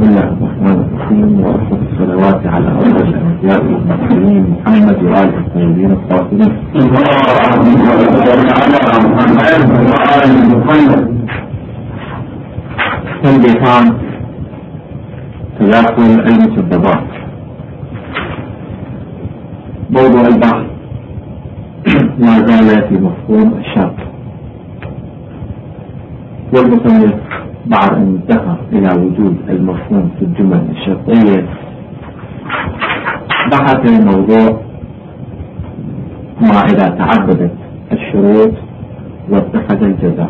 بسم الله الرحمن الرحيم، وأفضل الصلوات على أفضل الأنبياء والمرسلين محمد وآله الطيبين الطاهرين. تنبيهان تداخل المسببات. موضوع البحث ما زال في مفهوم الشرط، والمصنف بعد أن انتهى إلى وجود المفهوم في الجمل الشرطية بحث الموضوع ما إذا تعددت الشروط واتخذ الجزاء.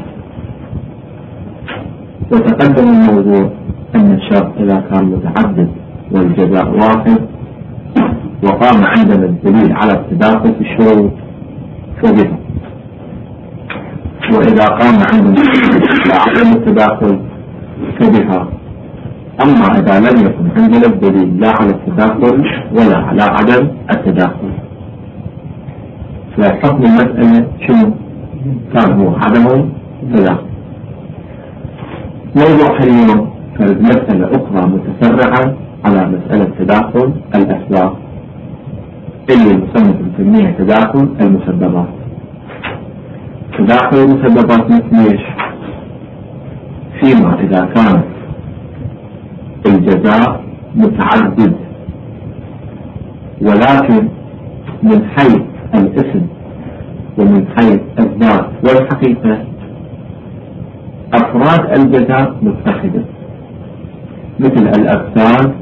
وتقدم الموضوع أن الشرط إذا كان متعدد والجزاء واحد وقام عندنا الدليل على التداخل في الشروط فبها، وإذا قام عندنا عدم التداخل فبها. أما إذا لم يكن عندنا الدليل لا على التداخل ولا على عدم التداخل فحكم المسألة شنو؟ كان هو عدم التداخل. موضوع اليوم مسألة أخرى متفرعة على مسألة تداخل الأسباب اللي المصنف نسميها تداخل المسببات. تداخل المسببات مثل ايش؟ فيما إذا كان الجزاء متعدد ولكن من حيث الاسم ومن حيث الذات والحقيقة أفراد الجزاء متحدة، مثل الأبدان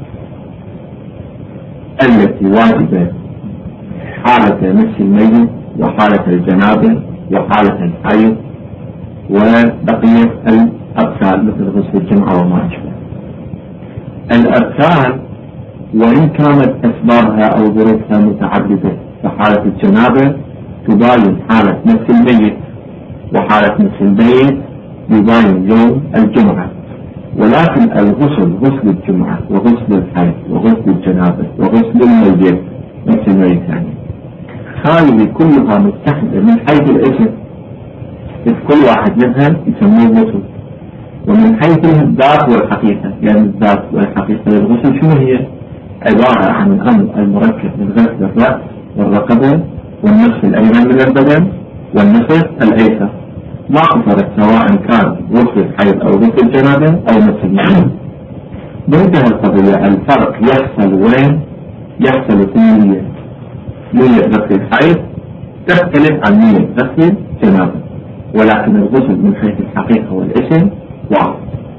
التي واجبة حالة مس الميت وحالة الجنابة وحالة الحيض وبقية الأبدان مثل غسل الجمعة وما أشبه. الأبدان وإن كانت أسبابها أو ظروفها متعددة، فحالة الجنابة تباين حالة مس الميت وحالة مس الميت يباين يوم الجمعة، ولكن الغسل غسل الجمعة وغسل الحيض وغسل الجنابة وغسل الميت مس الميت يعني هذه كلها متحدة من حيث الاسم، كل واحد منها يسميه غسل، ومن حيث الذات والحقيقة يعني الذات والحقيقة للغسل شنو هي؟ عبارة عن الأمر المركب من غسل الرأس والرقبة والنصف الأيمن من البدن والنصف الأيسر، ما قصرت سواء كان غسل الحيض أو غسل الجنابة أو نصف الميت. بانتهى القضية. الفرق يحصل وين؟ يحصل في النية. نية غسل الحيض تختلف عن نية غسل الجنابة، ولكن الغسل من حيث الحقيقة والاسم واحد.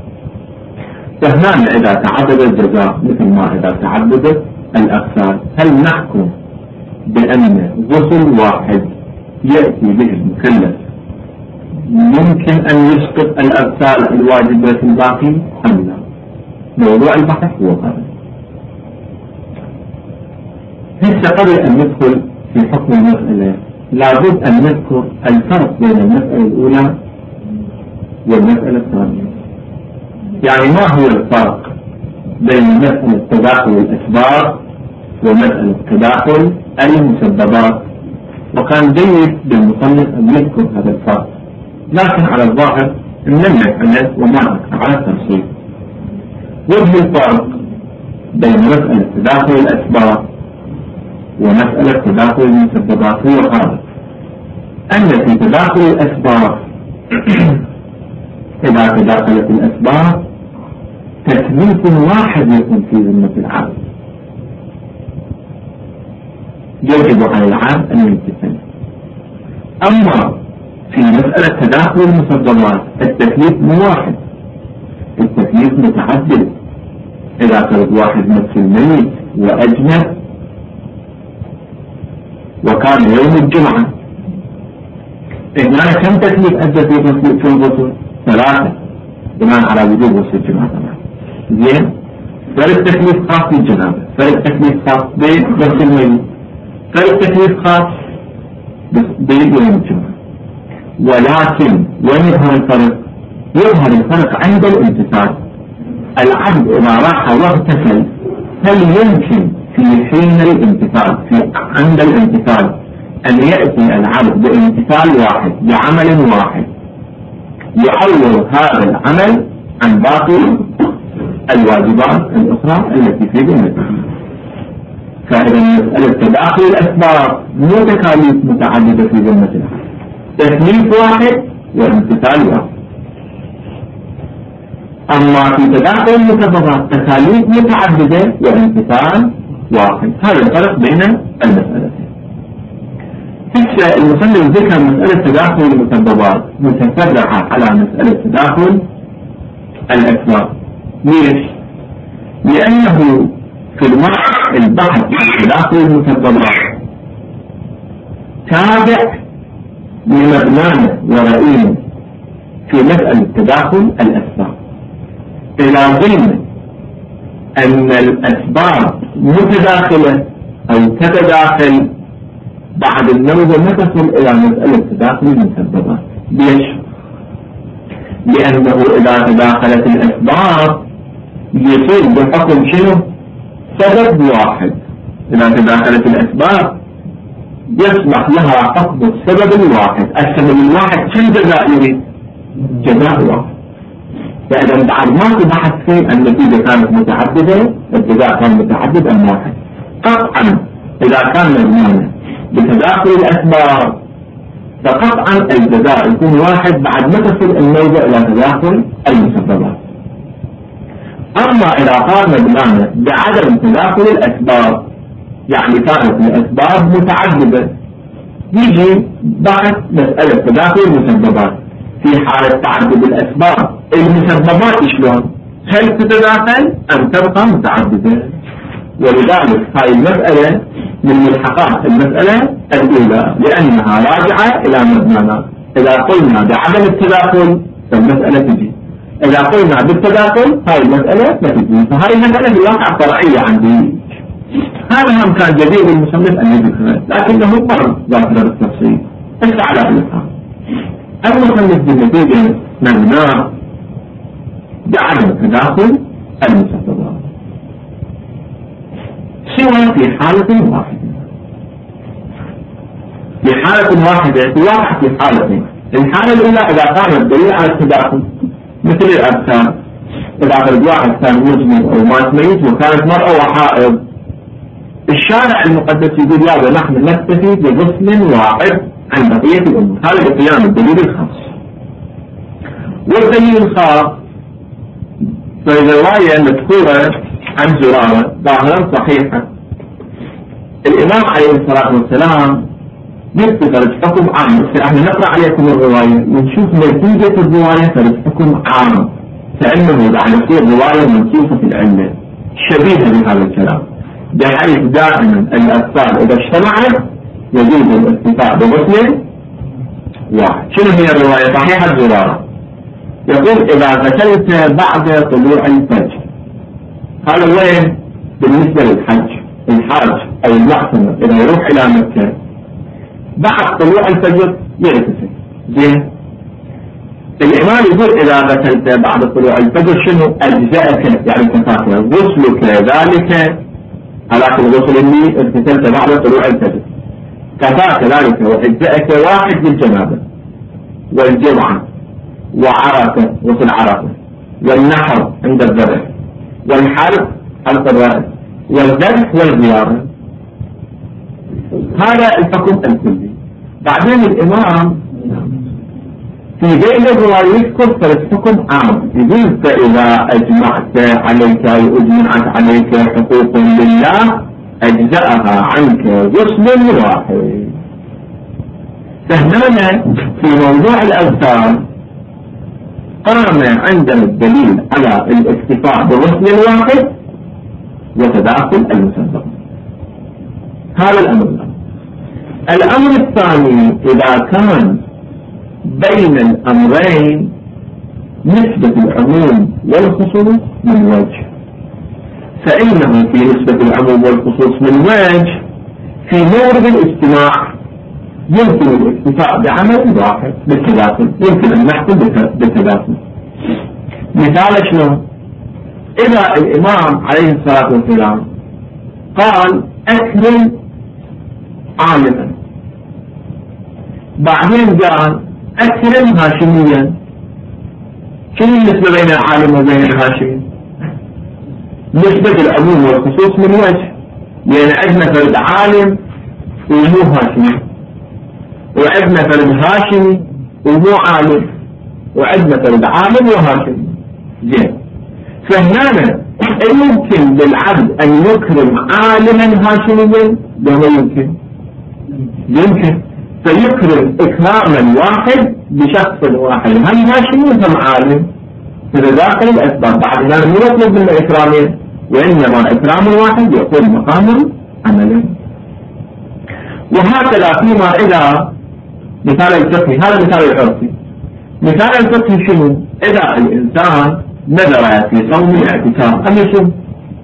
فهنا إذا تعدد الجزاء مثل ما إذا تعددت الأغسال، هل نحكم بأن غسل واحد يأتي به المكلف ممكن أن يسقط الأغسال الواجبة في الباقي أم لا؟ موضوع البحث هو هذا. هسه قبل أن ندخل في حكم المسألة لابد أن نذكر الفرق بين المسألة الأولى والمسألة الثانية. يعني ما هو الفرق بين مسألة تداخل الأسباب ومسألة تداخل المسببات؟ وكان جيد بالمصنف أن يذكر هذا الفرق، لكن على الظاهر نمنع عنه وما نذكر على التفصيل. وجه الفرق بين مسألة تداخل الأسباب ومسألة تداخل المسببات هو هذا: أن في تداخل الأسباب إذا تداخلت الأسباب تكليف واحد يكون في ذمة العبد، يجب على العبد أن يمتثل. أما في مسألة تداخل المسببات التكليف مو واحد، التكليف متعدد. إذا كان واحد مثل الميت وأجنب وكان يوم الجمعة، هنا كم تكليف أدى في الغسل؟ 3 بناء على وجوب غسل الجمعة طبعا. زين، فرق تكليف خاص بالجنابة، فرق تكليف خاص بغسل الميت، فرق تكليف خاص بيوم الجمعة. ولكن وين يظهر الفرق؟ يظهر الفرق عند الامتثال. العبد إذا راح واغتسل هل يمكن في حين الامتثال عند الامتثال أن يأتي العبد بامتثال واحد بعمل واحد يعوض هذا العمل عن باقي الواجبات الأخرى التي في ذمته. فإذا مسألة تداخل الأسباب مو تكاليف متعددة في ذمة العبد، تكليف واحد وامتثال واحد. أما في تداخل المسببات تكاليف متعددة وامتثال واحد. هذا الفرق بين المسألتين. المصنف ذكر مسألة تداخل المسببات متفرعة على مسألة تداخل الأسباب. ليش؟ لأنه في البحث عن تداخل المسببات تابع لمبناه ورأيه في مسألة تداخل الأسباب. إذا قلنا أن الأسباب متداخلة أو تتداخل بعد النوبة ما تصل إلى مسألة تداخل المسببات. ليش؟ لأنه إذا تداخلت الأسباب يصير بحكم شنو؟ سبب واحد. إذا تداخلت الأسباب يصبح لها حكم السبب الواحد. السبب الواحد كم جزاء يريد؟ جزاء واحد. فإذا بعد ما تبحث فيه النتيجة كانت متعددة، الجزاء كان متعدد أم واحد. قطعا إذا كان مبنانا بتداخل الأسباب فقطعا الجزاء يكون واحد بعد ما تصل النوبة إلى تداخل المسببات. أما إذا كان مبنانا بعدم تداخل الأسباب، يعني كانت الأسباب متعددة، يجي بعد مسألة تداخل المسببات. في حالة تعدد الأسباب المسببات شلون؟ هل تتداخل أم تبقى متعددة؟ ولذلك هاي المسألة من ملحقات المسألة الأولى لأنها راجعة إلى مبنانا. إذا قلنا بعدم التداخل فالمسألة تجي، إذا قلنا بالتداخل هاي المسألة ما تجي. فهاي المسألة بالواقع فرعية عندي. هذا هم كان جديد المصنف أن يذكره، لكنه مر ذاكرة بالتفصيل. بس على الإطلاق المصنف بالنتيجة مبناه بعدم تداخل المسببات سوى في حالة واحدة. في حالة واحدة توقع في حالتين. الحالة الأولى إذا كان الدليل على التداخل مثل الأبكار، إذا كان واحد كان مجنب أو مات ميت وكانت مرأة وحائض، الشارع المقدس يقول لا ونحن نكتفي بغسل واحد عن بقية الأمور. هذا بقيام الدليل الخاص. والدليل الخاص في الرواية مذكورة عن زرارة ظاهرا صحيحة. الإمام عليه الصلاة والسلام يذكر حكم عام. احنا نقرأ عليكم الرواية ونشوف نتيجة الرواية فالحكم عام، فإنه بعد يصير رواية منصوصة في العلة شبيهة بهذا الكلام، بحيث دائما الأطفال إذا اجتمعت يجوز الاكتفاء بغسل واحد. شنو هي الرواية؟ صحيحة زرارة يقول إذا غسلت بعد طلوع الفجر. هذا وين؟ بالنسبة للحج، الحاج أو المعتمر إذا يروح إلى مكة بعد طلوع الفجر يغتسل. زين. الإمام يقول إذا غسلت بعد طلوع الفجر شنو؟ أجزاءك يعني كفاك غسلك ذلك هذاك الغسل اللي اغتسلت بعد طلوع الفجر كفاك ذلك وأجزاءك واحد للجنابة والجمعة وعرفة غسل عرفة والنحر عند الذبح والحلق حلق الرأس والذبح والزيارة. هذا الحكم الكلي. بعدين الإمام في بين الرواية يذكر الحكم عام، يقول فإذا أجمعت عليك وأجمعت عليك حقوق لله أجزأها عنك غسل واحد. فهنا في موضوع الأذكار قام عندنا الدليل على الاكتفاء بغسل واحد وتداخل المسبب. هذا الأمر الأول. الأمر الثاني إذا كان بين الأمرين نسبة العموم والخصوص من وجه، فإنه في نسبة العموم والخصوص من وجه في مورد الاجتماع يمكن الاكتفاء بعمل واحد بالتداخل، يمكن أن نحكم بالتداخل. مثال شنو؟ إذا الإمام عليه الصلاة والسلام قال أكرم عالما، بعدين قال أكرم هاشميا، شنو النسبة بين العالم وبين الهاشمي؟ نسبة العموم والخصوص من وجه، لأن عندنا فرد عالم ومو هاشمي، وعندنا فرد هاشمي ومو عالم، وعندنا فرد عالم وهاشمي. زين، فهنا يمكن للعبد أن يكرم عالما هاشميا؟ لا يمكن. فيكرم إكراما واحد بشخص واحد هم هاشمي وهم عالم، إذا داخل الأسباب. بعد ذلك مو يطلب منه إكرامين، وإنما إكرام واحد يكون مقام عمله. وهكذا فيما إذا مثال الفقهي، هذا مثال العرفي. مثال الفقهي شنو؟ إذا الإنسان نذر في صوم الاعتكاف أن يصوم،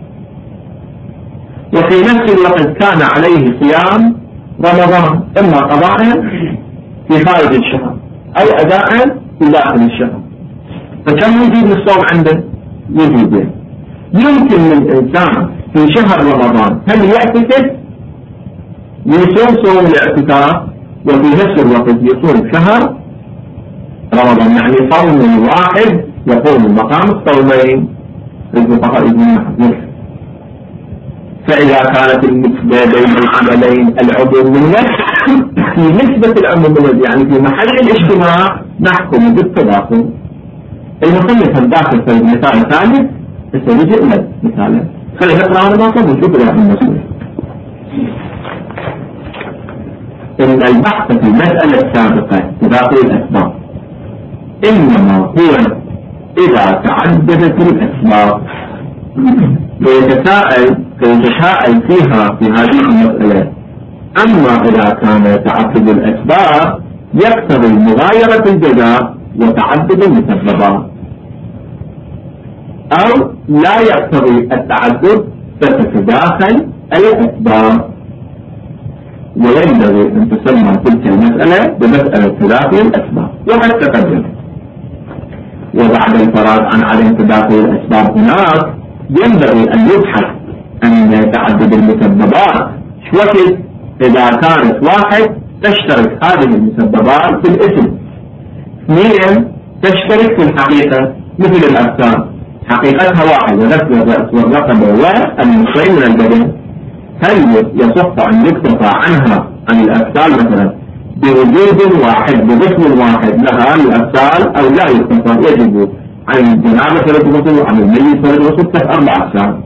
وفي نفس الوقت كان عليه صيام رمضان، إما قضاء في خارج الشهر أو أداء في داخل الشهر، فكم يجيب الصوم عنده؟ يجيبه. يمكن للإنسان في شهر رمضان هل يعتكف يصوم صوم الاعتكاف وفي نفس الوقت يصوم شهر رمضان، يعني صوم واحد يقوم مقام الصومين. الفقهاء يقولون فإذا كانت النسبة بين العملين العموم من وجه، في نسبة العموم من وجه يعني في محل الاجتماع نحكم بالتداخل. المصنف الداخل في المثال الثالث يسوي لنا مثالا، خلينا نقرأ نقطة ونشوف الأخير المسؤول. إن البحث في المسألة السابقة تداخل الأسباب إنما هو إذا تعددت الأسباب، فيتساءل فيها في هذه المسألة. أما إذا كان تعدد الأسباب يقتضي مغايرة الجزاء وتعدد المسببات، أو لا يقتضي التعدد فتتداخل الأسباب، وينبغي أن تسمى تلك المسألة بمسألة تداخل الأسباب. وقد تقدم. وبعد الفراغ عن عدم تداخل الأسباب هناك ينبغي أن يبحث عن تعدد المسببات. وكيف إذا كانت واحد تشترك هذه المسببات في الاسم، اثنين تشترك في الحقيقة مثل الأجسام، حقيقتها واحد ونفس الرأس والرقبة والنصفين من البدن، هل يصح أن يكتفى عنها عن الأجسام مثلا بوجود واحد بغسل واحد لها الأجسام، أو لا يكتفى؟ يجب عن الجنابة ثلاث غسل وعن الميت ثلاث غسل 4 أجسام.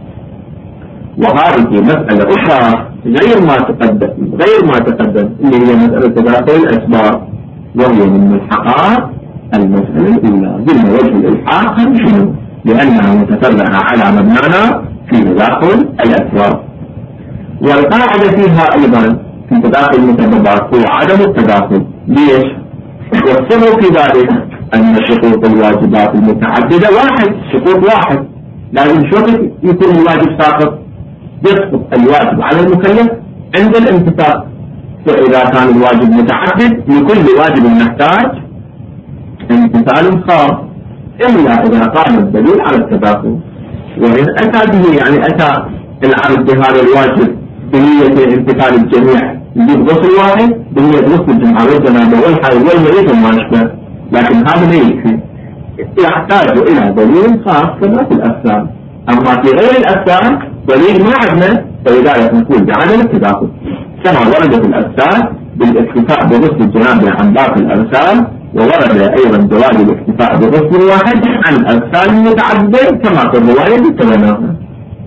وهذه مسألة أخرى غير ما تقدم اللي هي مسألة تداخل الأسباب، وهي من ملحقات المسألة الأولى. ضمن وجه الإلحاق شنو؟ لأنها متفرعة على مبنانا في تداخل الأسباب. والقاعدة فيها أيضا في تداخل المسببات هو عدم التداخل. ليش؟ والسبب في ذلك أن شروط الواجبات المتعددة واحد، شروط واحد، لازم شرط يكون الواجب ساقط، يسقط الواجب على المكلف عند الامتثال. فإذا كان الواجب متعدد لكل واجب نحتاج امتثال خاص، إلا إذا قام الدليل على التداخل. وإن أتى به يعني أتى العبد بهذا الواجب بنية امتثال الجميع، يجيب غسل واحد بنية غسل الجمعة والجنابة والحيض والمريض وما أشبه، لكن هذا لا يكفي، يحتاج إلى دليل خاص كما في الأفسان. أما في غير الأفسان دليل ما عندنا، فلذلك نقول بعدم التداخل، كما ورد في الأفسان بالاكتفاء بغسل الجنابة عن باقي الأرسال، وورد أيضا جواز الاكتفاء بغسل واحد عن الأرسال المتعددة كما في الرواية اللي تبناها.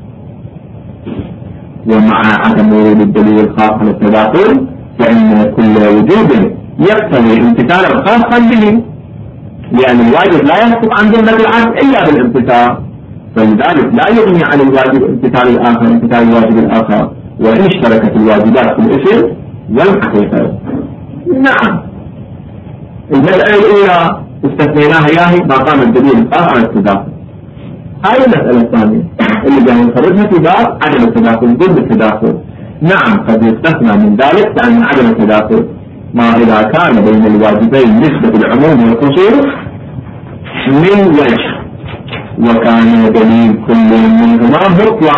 ومع عدم ورود الدليل الخاص على التداخل فإن كل وجود يقتضي امتثالا خاصا به، لأن الواجب لا يسقط عن ذمة العبد إلا بالامتثال، فلذلك لا يغني عن الواجب امتثال الآخر امتثال الواجب الآخر، وإن اشتركت الواجبات في الاسم والحقيقة. نعم، المسألة الأولى استثنيناها ياهي ما قام الدليل الخاص على التداخل. هاي المسألة الثانية اللي جاي نخرجها في باب عدم التداخل ضد التداخل. نعم، قد يستثنى من ذلك عن عدم التداخل ما إذا كان بين الواجبين نسبة العموم والخصوص من وجه، وكان دليل كل منهما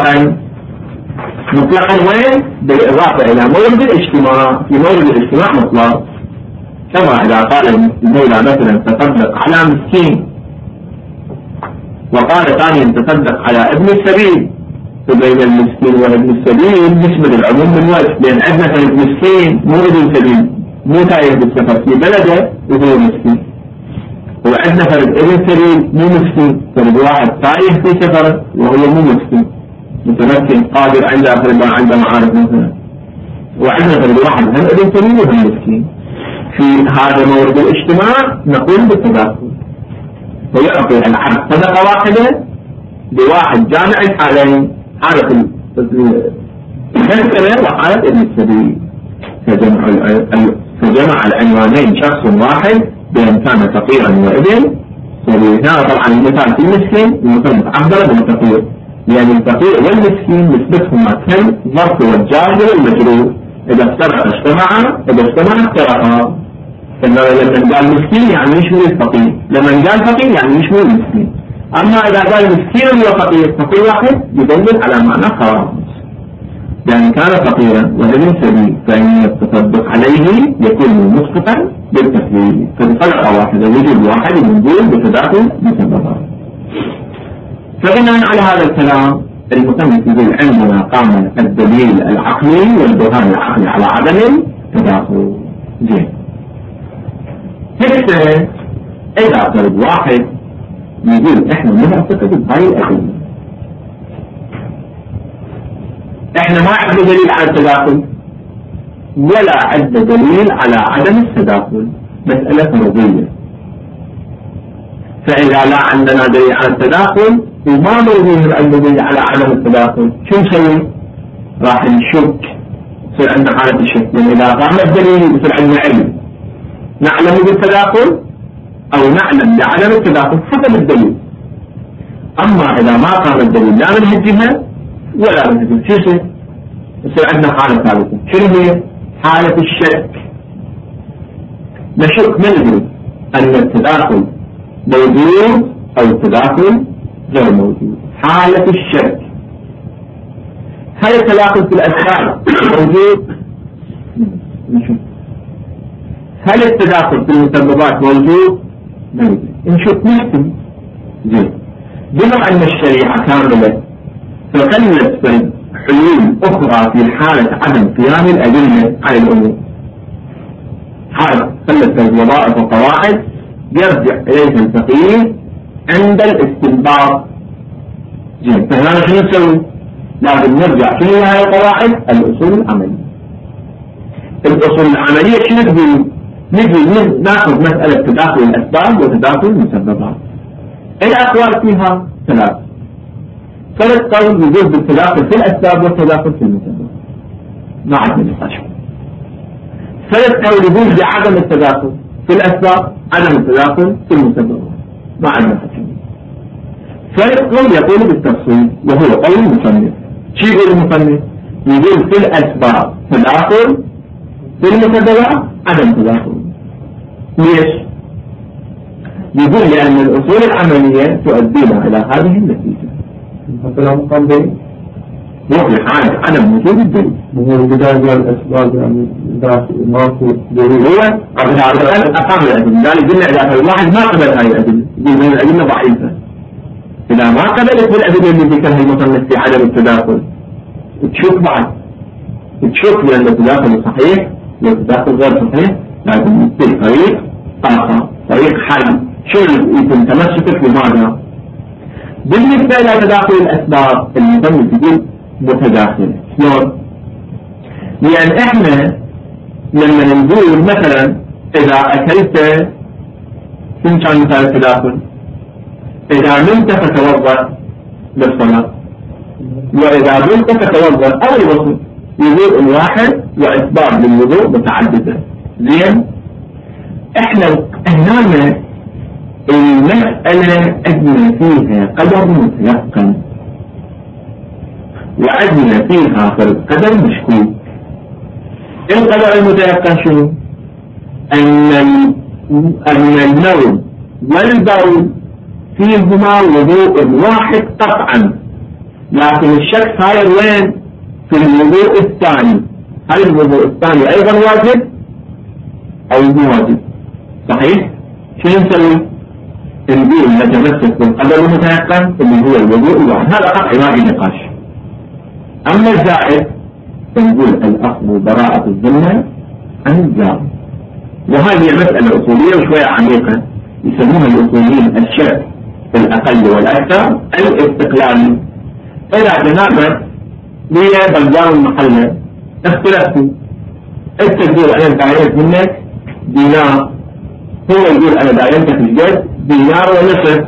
مطلقا وين؟ بالإضافة إلى مورد الاجتماع، في مورد الاجتماع مطلق، كما إذا قال المولى مثلا تصدق على مسكين وقال ثانيا تصدق على ابن السبيل. فبين المسكين وابن السبيل نسبة العموم من وجه، لأن عندنا كان مسكين مو ابن سبيل، مو تايه بالسفر في بلده وهو مسكين، وعندنا فرد ابن سبيل مو مسكين، فرد واحد تايه في سفر وهو مو مسكين متمكن قادر عنده عنده معارف مثلا، وعندنا فرد واحد هم ابن سبيل وهم مسكين. في هذا مورد الاجتماع نقول بالتداخل، ويعطي العبد صدقة واحدة لواحد جامع الحالين، حالة المسكنة وحالة ابن السبيل، فجمع العنوانين شخص واحد بأن كان فقيرا وابن سبيل. هذا طبعا المثال في المسكين المثال متعبر بالفقير، لأن الفقير والمسكين نسبتهما كالظرف والجار والمجرور، إذا افترق اجتمعا، إذا اجتمع افترقا. لما قال مسكين يعني يشمل الفقير، لما قال فقير يعني يشمل المسكين. أما إذا قال مسكين وفقير فقير واحد يدل على معنى خاص، لأن كان فقيرا وابن سبيل فإن التصدق عليه يكون مسقطا بالتكليف، فبصدقة واحدة وجود واحد موجود بتداخل مسببات. فبناء على هذا الكلام المصنف يقول عندنا قام الدليل العقلي والبرهان العقلي على عدم التداخل. زين، هسه إذا فرد واحد يقول إحنا ما نعتقد بهاي الأدلة، إحنا ما عندنا دليل على التداخل ولا عندنا دليل على عدم التداخل، مسألة فرضية. فإذا لا عندنا دليل على التداخل وما موجود عندنا دليل على عدم التداخل، شو نسوي؟ راح نشك، يصير عندنا حالة الشك، لأن إذا قام الدليل يصير عندنا علم نعلم بالتداخل أو نعلم بعدم التداخل حسب الدليل. أما إذا ما قام الدليل لا من هالجهة ولا من هالجهة، شو يصير؟ يصير عندنا حالة ثالثة، شنو هي؟ حالة الشك. نشك ما ندري أن التداخل موجود أو التداخل غير موجود، حالة الشك. هل التداخل في الأسباب موجود؟ نشوف. هل التداخل في المسببات موجود؟ موجود. نشوف نحكم. زين، بما أن الشريعة كاملة فخلت حلول أخرى في حالة عدم قيام الأدلة على الأمور، حالة خلت الوظائف والقواعد يرجع إليها الفقيه عند الاستنباط. زين، فهنا شنو نسوي؟ لازم نرجع شنو هاي القواعد؟ الأصول العملية. الأصول العملية شنو تقول؟ نجي ناخذ مسألة تداخل الأسباب وتداخل المسببات. الأقوال فيها ثلاث قول يجوز بالتداخل في الأسباب والتداخل في المسببات، ما عندنا نقاش. ثلاث قول يجوز بعدم التداخل في الأسباب، عدم التداخل في المسببات، ما عندنا نقاش. ثالث قول يقول بالتفصيل وهو قول المصنف. شو يقول المصنف؟ يقول في الأسباب تداخل، في المسببات عدم تداخل. ليش؟ يقول لأن الأصول العملية تؤدينا إلى هذه النتيجة. مثلا مقابل وفي حالة عدم وجود الدليل. هو البداية الأسباب يعني ما في دليل. هو أقام الأدلة، قال قلنا إذا الواحد ما قبل هاي الأدلة يقول من الأدلة ضعيفة. إذا ما قبلت بالأدلة اللي ذكرها المصنف في عدم التداخل تشك بعد، تشك لأن التداخل صحيح والتداخل غير صحيح، لازم يصير طريق آخر، طريق حل. شو يتم تمسكك بماذا؟ بالنسبة إلى تداخل الأسباب المصنف يقول متداخل. شلون؟ لأن إحنا لما نقول مثلا إذا أكلت، شنو كان مثال التداخل؟ إذا نمت فتوضأ للصلاة، وإذا نمت فتوضأ أو الوضوء، وضوء واحد وأسباب للوضوء متعددة. زين؟ إحنا هنا المسألة أدنى فيها قدر متيقن وأدنى فيها قدر مشكوك. القدر المتيقن شنو؟ أن النوم والبول فيهما وضوء واحد قطعا، لكن الشك صاير وين؟ في الوضوء الثاني. هل الوضوء الثاني أيضا واجب أو مو واجب؟ صحيح؟ شنو نسوي؟ نقول نتمسك بالقدر المتيقن اللي هو الوضوء الواحد، هذا قطعي ما في نقاش. أما الزائد نقول الأصل براءة الذمة عن الزائد، وهذه مسألة أصولية وشوية عميقة يسمونها الأصوليين الشرع الأقل والأكثر الاستقلالي. إذا جنابك لي بلدان المحلة اختلفتوا، انت تقول أنا دايرت منك دينار، هو يقول أنا دايرتك الجد دينار ونصف،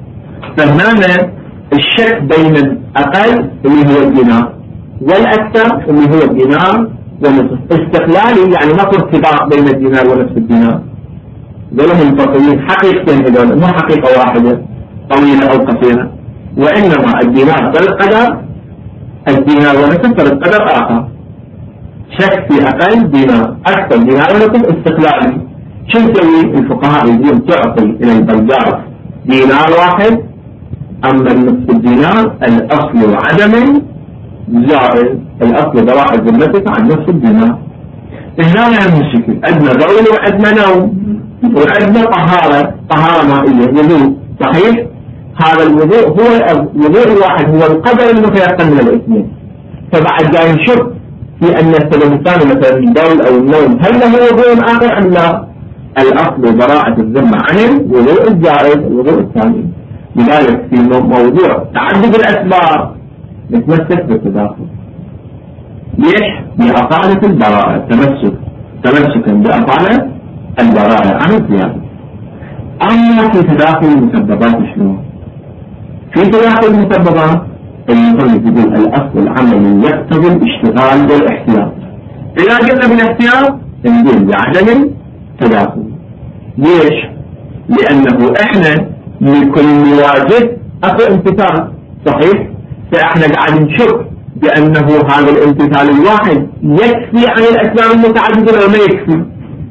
فهنا الشك بين الأقل اللي هو الدينار والأكثر اللي هو الدينار ونصف. استقلالي يعني ما في ارتباط بين الدينار ونصف الدينار، ذلهم منفصلين حقيقتين هذول، مو حقيقة واحدة طويلة أو قصيرة، وإنما الدينار بالقدر، الدينار ونصف بالقدر آخر. شك في أقل دينار أكثر دينار ونصف استقلالي. شو نسوي؟ الفقهاء يقولون تعطي إلى البلدات دينار واحد، أما النصف الدينار الأصل عدم زائد، الأصل براءة ذمتك عن نصف الدينار. هنا نعمل مشكل، عندنا بول وعندنا نوم وعندنا طهارة مائية وضوء، صحيح؟ هذا الوضوء هو الوضوء الواحد هو القدر المتيقن من الاثنين، فبعد جاي نشك في أن السبب الثاني مثلا البول أو النوم هل له وضوء آخر أم لا؟ الأصل براءة الذمة عن الوضوء الزائد الوضوء الثاني. لذلك في موضوع تعدد الأسباب نتمسك بالتداخل. ليش؟ لأصالة البراءة، تمسكا بأصالة البراءة عن الزيادة. أما في تداخل المسببات شنو؟ في تداخل المسببات المصنف يقول الأصل العملي يقتضي الاشتغال بالاحتياط. إذا قلنا بالاحتياط نقول بعدم التداخل. ليش؟ لأنه إحنا لكل واجب أكو امتثال، صحيح؟ فإحنا قاعد نشك بأنه هذا الامتثال الواحد يكفي عن الأسباب المتعددة ولا ما يكفي.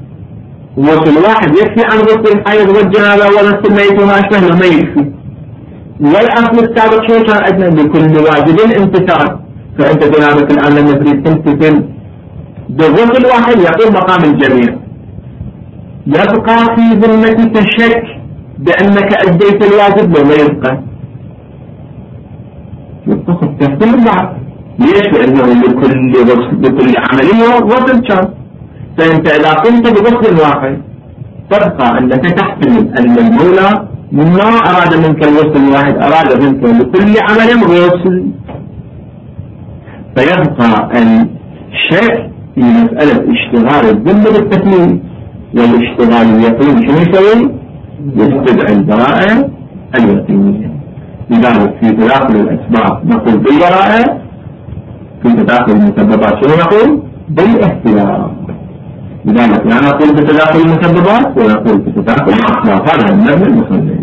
غسل واحد يكفي عن غسل الحيض والجنابة ونفس الميت وما أشبه له ما يكفي. والأصل السابق شو كان عندنا؟ لكل واجب امتثال. فأنت جنابك الآن لما تريد تمتثل بغسل واحد يقوم مقام الجميع، يبقى في ذمتك شك بأنك أديت الواجب لو ما يبقى يتصف تهتم بعض. ليش؟ لأنه لكل عملية غسل كان، فأنت إذا قمت بغسل واحد تبقى أنك تحتمل أن المولى ما أراد منك الغسل الواحد، أراد منك لكل عمل غسل، فيبقى الشك في مسألة اشتغال الذمة بالتكليف، والاشتغال اليقين شنو يسوي؟ يستدعي البراءة اليقينية. لذلك في تداخل الأسباب نقول بالبراءة، في تداخل المسببات شنو نقول؟ بالاحتياط. لذلك لا نقول بتداخل المسببات ونقول بتداخل الأسباب. هذا المبنى المصنف.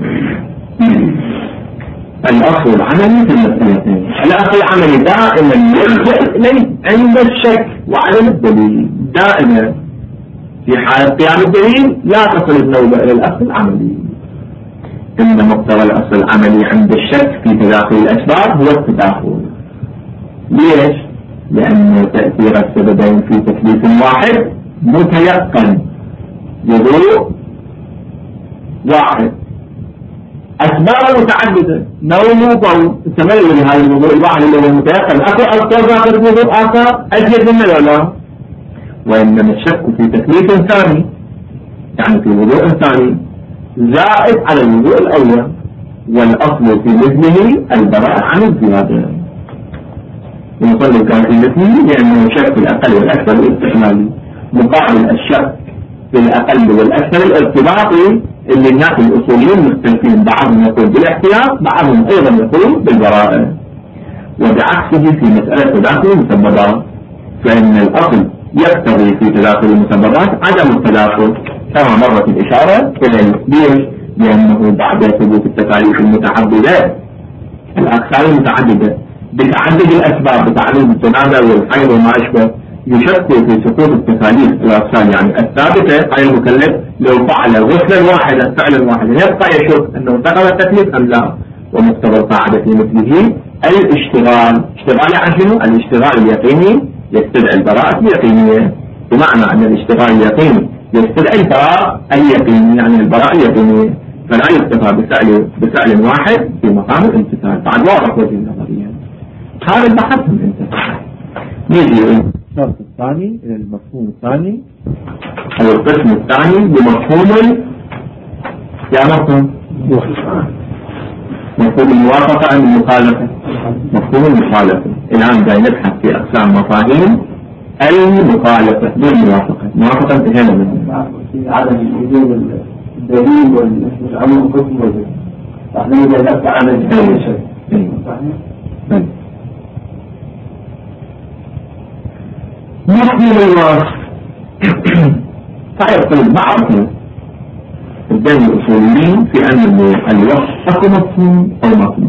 الأصل العملي في المسألتين. الأصل العملي دائما يلجأ عند الشك وعدم الدليل، دائما في حالة قيام الدليل لا تصل النوبة إلى الأصل العملي. إن مقتضى الأصل العملي عند الشك في تداخل الأسباب هو التداخل. ليش؟ لأن تأثير السببين في تكليف واحد متيقن، وضوء واحد، أسباب متعددة، نوم وضوء، تميز هذا الوضوء الواحد اللي هو المتيقن. أكو أسباب آخر وضوء آخر أزيد منه ولا لا؟ وإنما الشك في تكليف ثاني، يعني في وضوء ثاني زائد على الوضوء الأول، والأصل في مثله البراءة عن الزيادة. المصنف كان في مثله لأنه شك في الأقل والأكثر الاستحمالي، مقابل الشك في الأقل والأكثر الارتباطي اللي الناس الأصوليين مختلفين، بعضهم يقول بالاحتياط، بعضهم أيضا يقول بالبراءة. وبعكسه في مسألة تداخل المسببات، فإن الأصل يقتضي في تداخل المسببات عدم التداخل، كما مرت الإشارة إلى ليش؟ لأنه بعد ثبوت التكاليف المتعددة، الأقسام المتعددة بتعدد الأسباب، بتعدد الجنابة والحيض وما أشبه، يشك في سقوط التكاليف الأقسام يعني الثابتة على المكلف لو فعل غسلا واحدا فعلا واحدا، يبقى يشك أنه انتقل التكليف أم لا. ومقتضى القاعدة في مثله الاشتغال. اشتغال عن شنو؟ الاشتغال اليقيني يستدعي البراءة اليقينية، بمعنى أن الاشتغال اليقيني يستدعي البراءة اليقينية، يعني البراءة اليقينية. فلا يكتفى بفعل واحد في مقام الامتثال. بعد واضح وجه النظرية هذا البحث الانتهى. نيجي الشرط الثاني إلى المفهوم الثاني أو القسم الثاني بمفهوم مفهوم الموافقة أم المخالفة؟ مفهوم المخالفة. الآن جاي نبحث في أقسام مفاهيم المخالفة بالموافقة. الموافقة انتهينا منها. عدم وجود الدليل والعمل القسم والدليل. فإحنا إذا لا تعمل أي شيء. مفهوم الوصف فيقول بعض قدام الأصوليين في أن الوصف أكو مفهوم أو مفهوم.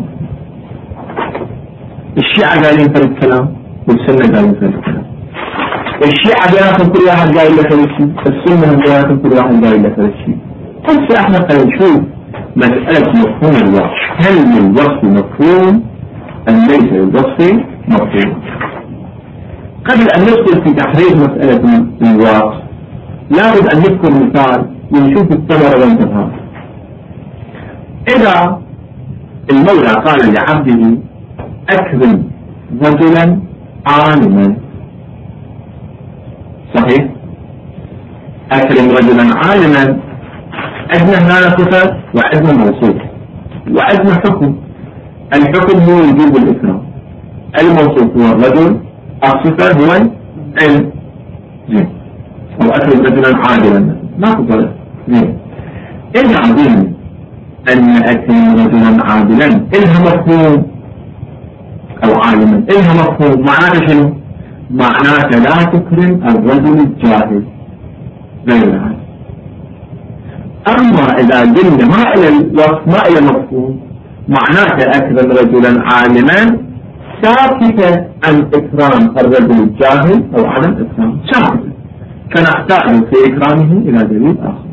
الشيعة قايلين في الكلام والسنة قايلين في الكلام. الشيعة قايلين كل واحد قايل له شيء، السنة قايلين كل واحد قايل له شيء. هسه احنا خلينا نشوف مسألة مفهوم الوصف، هل الوصف مفهوم أم ليس الوصف مفهوم؟ قبل أن ندخل في تحرير مسألة الوصف لابد أن نذكر مثال ونشوف الثمرة والانتهاء. إذا المولى قال لعبده أكرم رجلا عالما، صحيح؟ أكرم رجلا عالما، عندنا هنا صفة وعندنا موصوف وعندنا حكم. الحكم هو وجوب الإكرام، الموصوف هو الرجل، الصفة هو العلم. زين. أو أكرم رجلا عادلا ما فرق. زين. إذا عظيم أن أكرم رجلا عادلا إلها مفهوم أو عالما، إلها مفهوم. معناته شنو؟ معناته لا تكرم الرجل الجاهل غير العالم. أما إذا قلنا ما إلى الوصف ما إلى مفهوم، معناته أكرم رجلا عالما ساكتة عن إكرام الرجل الجاهل أو عدم إكرام، ساكتة، فنحتاج في إكرامه إلى دليل آخر.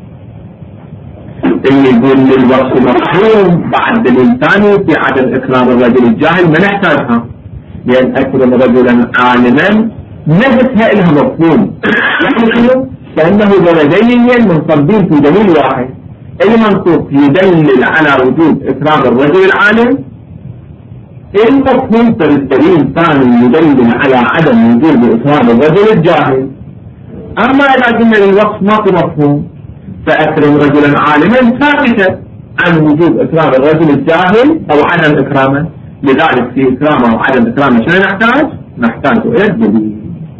اللي يقول للوصف مفهوم بعد دليل ثاني في عدم إكرام الرجل الجاهل ما نحتاجها، لأن أكرم رجلا عالما نفسها إلها مفهوم. كأنه ولدين منصبين في دليل واحد، المنصوب يدلل على وجود إكرام الرجل العالم، المفهوم في الدليل الثاني يدلل على عدم وجود إكرام الرجل الجاهل. أما إذا قلنا للوصف ما في مفهوم فأكرم رجلا عالما ثابتة عن وجود إكرام الرجل الجاهل أو عدم إكرامه، لذلك في إكرامه أو عدم إكرامه شنو نحتاج إلى الدليل.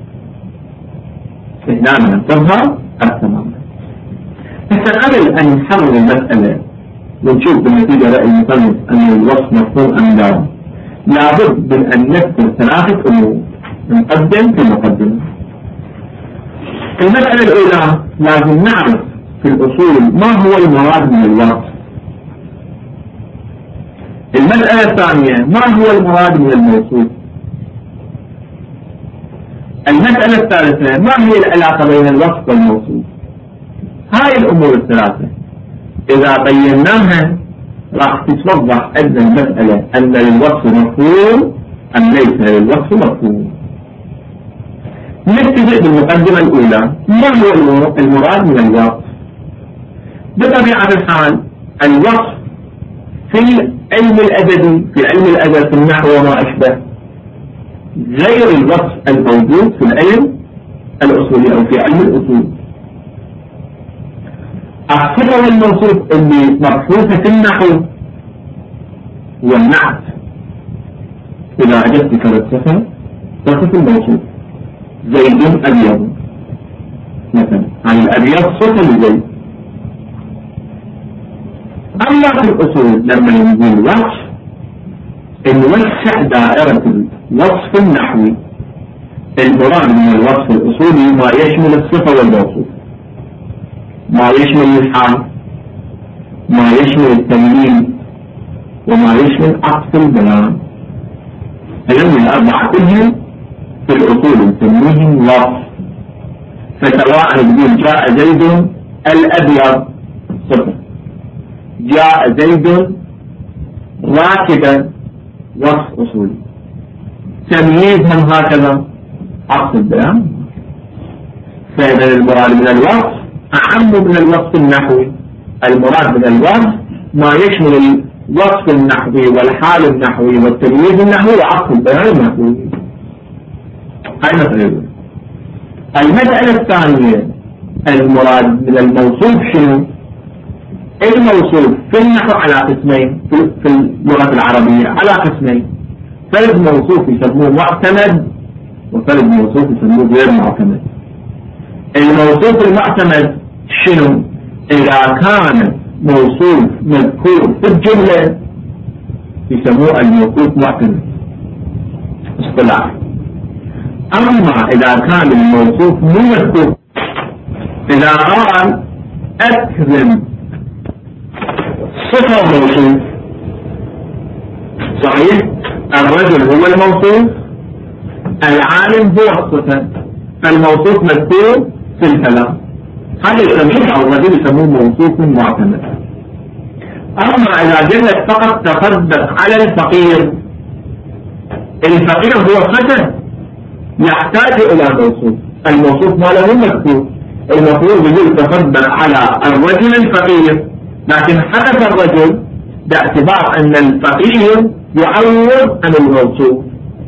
هنا نفهمها التمام. حتى قبل أن نحرر المسألة ونشوف بالنتيجة رأي المصنف أن الوصف مفهوم أم لا، لابد من أن نذكر ثلاثة أمور نقدم في المقدمة. المسألة الأولى لازم نعرف في الأصول ما هو المراد من الوصف. المسألة الثانية ما هو المراد من الموصوف. المسألة الثالثة ما هي العلاقة بين الوصف والموصوف. هاي الأمور الثلاثة إذا بيناها راح تتوضح أن المسألة أن للوصف مفهوم أم ليس للوصف مفهوم. نبتدئ بالمقدمة الأولى، ما هو المراد من الوصف؟ بطبيعة الحال الوصف في علم الأدب، في علم الأدب في النحو وما أشبه، غير الوصف الموجود في العلم الأصولي أو في علم الأصول. الصفة والموصوف اللي مبحوثة في النحو هو النعت. إذا أجبت كالصفة تصف الموصوف، زيد أبيض مثلا، عن الأبيض صفة لزيد. أما في الأصول لما نقول وصف نوسع دائرة الوصف النحوي. المراد من الوصف الأصولي ما يشمل الصفة والموصوف، ما يشمل الحال، ما يشمل التمييز، وما يشمل عطف البيان. الأمر الأربعة كلهم في الأصول نسميهم وصف. فسواء تقول جاء زيد الأبيض صفة، جاء زيد راكبا وصف أصولي، تمييزهم هكذا عطف البيان. فإذا المراد من الوصف أعم من الوصف النحوي، المراد من الوصف ما يشمل الوصف النحوي والحال النحوي والتمييز النحوي وعقد البيان النحوي. هاي مسألة. المسألة الثانية المراد من الموصوف شنو؟ الموصوف في النحو على قسمين، في اللغة العربية على قسمين، فرد موصوف يسموه معتمد وفرد موصوف يسموه غير معتمد. الموصوف المعتمد شنو؟ إذا كان موصوف مذكور في الجملة يسموه الموصوف معتمد اصطلاح. أما إذا كان الموصوف مو مذكور، إذا قال أكرم صفة موصوف، صحيح الرجل هو الموصوف، العالم هو الصفة، فالموصوف مذكور في الكلام، هذا يسميه أو الرجل يسموه موصوف معتمد. أما إذا جلت فقط تصدق على الفقير، الفقير هو فتى يحتاج إلى موصوف، الموصوف ما له مذكور، المفروض يقول تصدق على الرجل الفقير، لكن حدث الرجل باعتبار أن الفقير يعوض عن الموصوف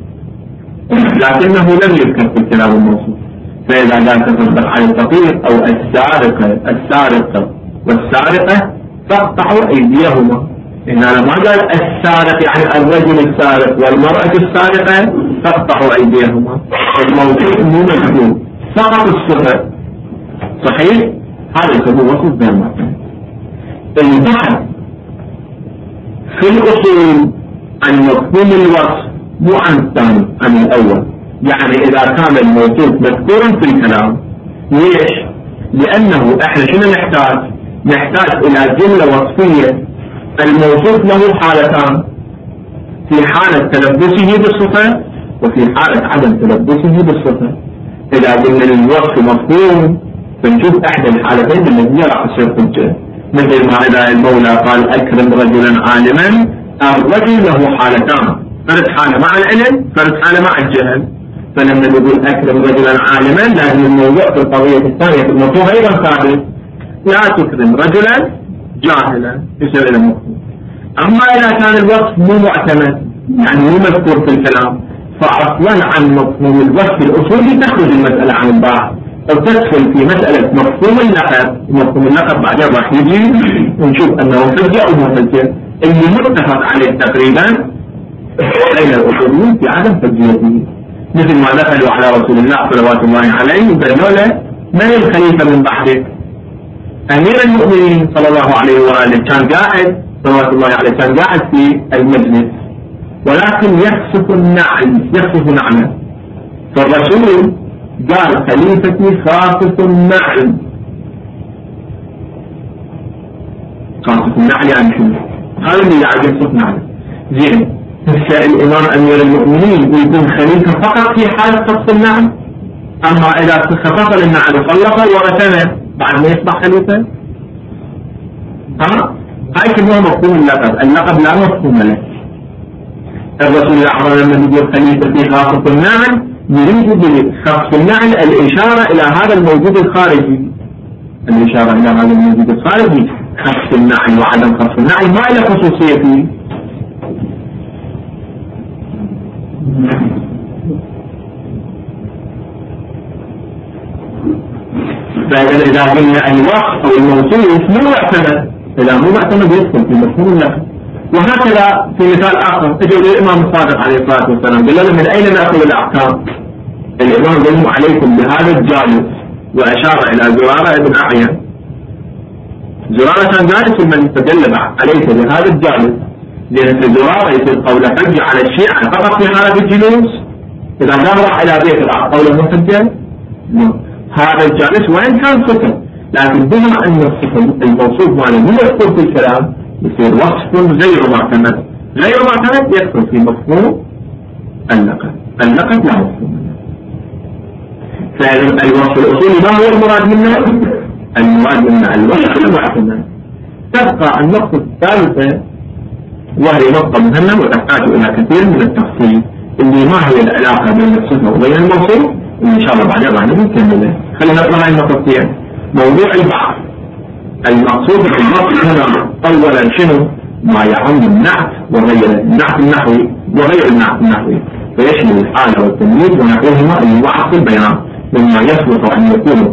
لكنه لم يذكر في الكلام الموصوف. فإذا قال تصدق على الفقير أو السارقة والسارقة فاقطعوا أيديهما، إنما ما قال السارق يعني الرجل السارق والمرأة السارقة فاقطعوا أيديهما، الموصوف مو مذكور فقط الصفة، صحيح؟ هذا يسموه وصف غير معتمد. البحث في الأصول عن مفهوم الوصف مو عن الثاني، عن الأول، يعني إذا كان الموصوف مذكورا في الكلام. ليش؟ لأنه إحنا شنو نحتاج إلى جملة وصفية الموصوف له حالتان، في حالة تلبسه بالصفة وفي حالة عدم تلبسه بالصفة. إذا قلنا للوصف مفهوم فنشوف أحد الحالتين التي راح تصير حجة، مثل ما إذا المولى قال أكرم رجلا عالما، الرجل له حالتان، فرد حالة مع العلم، فرد حالة مع الجهل. فلما نقول أكرم رجلا عالما لازم الموضوع في القضية الثانية في المفهوم أيضا ثابت، لا تكرم رجلا جاهلا يصير إلى مفهوم. أما إذا كان الوصف مو معتمد يعني مو مذكور في الكلام، فأصلا عن مفهوم الوصف الأصولي تخرج المسألة عن البحث أو تدخل في مسألة مفهوم اللقب. مفهوم اللقب بعدين راح يجي ونشوف أنه حجة أو مو حجة، اللي متفق عليه تقريبا بين الأصوليين في عدم حجيته، مثل ما دخلوا على رسول الله صلوات الله عليه وقالوا له من الخليفة من بعدك؟ أمير المؤمنين صلى الله عليه وآله كان قاعد صلوات الله عليه، كان قاعد في المجلس ولكن يخسف نعله، فالرسول قال خليفتي خافف النعل. خافف النعل يعني شنو؟ هذا اللي قاعد يخسف نعله. زين هسه الإمام أمير المؤمنين يكون خليفة فقط في حالة خفف النعل، أما إذا خفف النعل وطلق ورثنا بعد ما يصبح خليفة؟ هاي كلها مفهوم اللقب لا مفهوم له. الرسول الأعظم لما يقول خليفة في خافف النعل يريد بخفف النعل الإشارة إلى هذا الموجود الخارجي، الإشارة إلى هذا الموجود الخارجي. خفف النعل وعدم خفف النعل ما له خصوصية فيه. فإذا قلنا الوصف أو الموصوف مو معتمد، إذا مو معتمد يدخل في مفهوم اللقب. وهكذا في مثال آخر اجوا للإمام الصادق عليه الصلاة والسلام قال لهم من أين نأخذ الأحكام؟ الإمام قال لهم عليكم بهذا الجالس، وأشار إلى زرارة بن أعين. زرارة كان جالس من تدل عليك بهذا الجالس، لأن زرارة يصير قول حج على الشيعة فقط في حالة الجلوس، إذا ما راح إلى بيت راح قوله محجة. هذا الجالس وإن كان صفة، لكن بما أن الصفة الموصوف ماله مو يدخل في الكلام يصير وصف غير معتمد. غير معتمد يدخل في مفهوم اللقب لا مفهوم له. فالوصف الأصولي ما هو المراد منه؟ المراد منه الوصف المعتمد. تبقى النقطة الثالثة وهي نقطة مهمة وتحتاج إلى كثير من التفصيل، اللي ما هي العلاقة بين الصفة وبين الموصوف، إن شاء الله بعدين راح نكملها. خلينا نطلع النقطتين. موضوع البحث المقصود بالوصف هنا أولا شنو؟ ما يعم النعت وغير النعت النحوي وغير النعت النحوي، فيشمل الحالة والتمييز ونحوهما اللي هو عقد البيان، مما يصلح أن يكون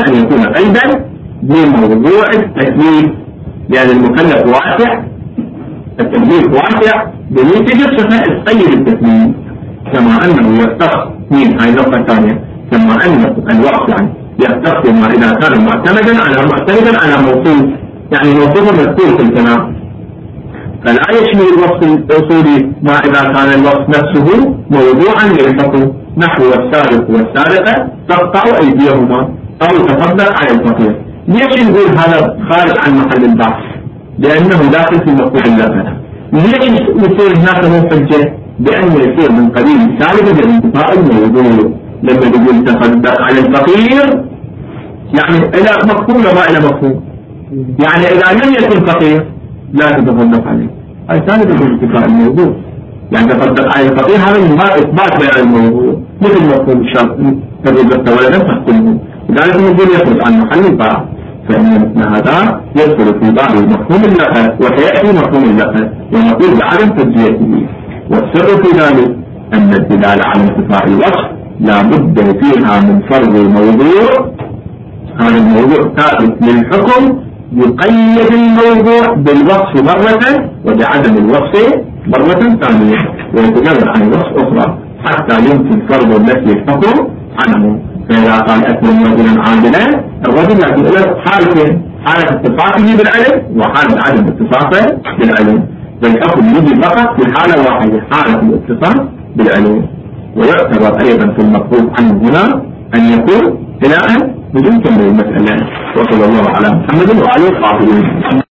قيدا بموضوع التكليف، لأن المكلف واسع، التكليف واسع بنتيجة صفة تقيد التكليف، كما أنه يختص من هاي النقطة الثانية، كما أن الوقت يعني يختص ما إذا كان معتمدا على موصوف، يعني موصوف مذكور في الكلام، فلا يشمل الوصف الأصولي ما إذا كان الوصف نفسه موضوعا للحكم، نحو السارق والسارقة تقطع أيديهما أو تصدق على الفقير. ليش نقول هذا خارج عن محل البحث؟ لأنه داخل في مفهوم اللغة. ليش يصير هناك مو حجة؟ بأنه يصير من قبيل سالب الانتفاع الموضوع، لما يقول تصدق على الفقير يعني إلى مفهوم وما إلى مفهوم، يعني إذا لم يكن فقير لا تتصدق عليه، هاي سالب الانتفاع الموضوع، يعني تصدق على الفقير هذا ما إثبات بيان الموضوع، مثل مفهوم الشرط تريد ولدا تحكمه، لذلك نقول يخرج عن محل البحث، فإن مثل هذا يدخل في بعض مفهوم اللغة وسيأتي مفهوم اللغة ونقول بعدم تجزئته. والسر في ذلك أن الدلالة على انتفاع الوصف لا بد فيها من فرض الموضوع، هذا الموضوع ثابت للحكم يقيد الموضوع بالوصف مرة وبعدم الوصف مرة ثانية، ويتجرد عن الوصف أخرى حتى يمكن فرض التي الحكم عنه. فإذا قال أكرم رجلا عادلا، الرجل لكن له حالتين، حالة اتصافه بالعلم وحالة عدم اتصافه بالعلم، فالحكم يجي فقط في حالة واحدة، حالة الاتصاف بالعلم. ويعتبر أيضا في المفروض عنه هنا أن يكون إلى أن بدون تمرين المسألة. وصلى الله على محمد وعلى آله وصحبه.